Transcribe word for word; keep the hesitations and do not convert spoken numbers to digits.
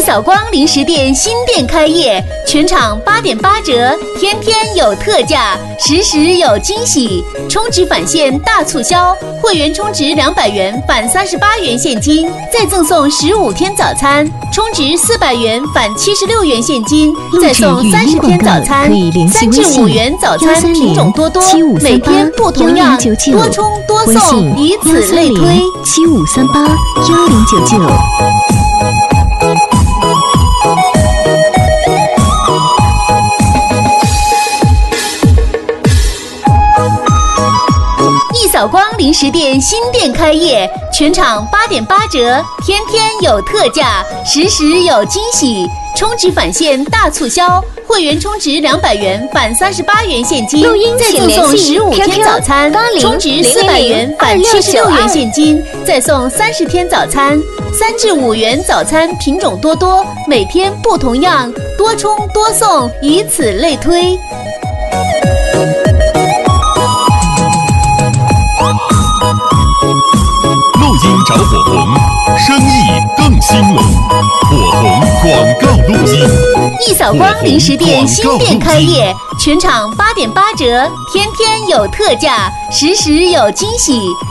扫光零食店新店开业，全场八点八折，天天有特价，时时有惊喜。充值返现大促销，会员充值两百元返三十八元现金，再赠送十五天早餐；充值四百元返七十六元现金，再送三十天早餐。三至五元早餐品种多多，每天不同样，多充多送，以此类推。 七五三八幺零九九。 扫光零食店新店开业，全场八点八折，天天有特价，时时有惊喜。充值返现大促销，会员充值两百元返三十八元现金，再赠送十五天早餐；充值四百元返七十六元现金，再送三十天早餐。三至五元早餐品种多多，每天不同样，多充多送，以此类推。 录音找火红，生意更兴隆。火红广告录音。 一扫光零食店新店开业，全场八点八折，天天有特价，时时有惊喜。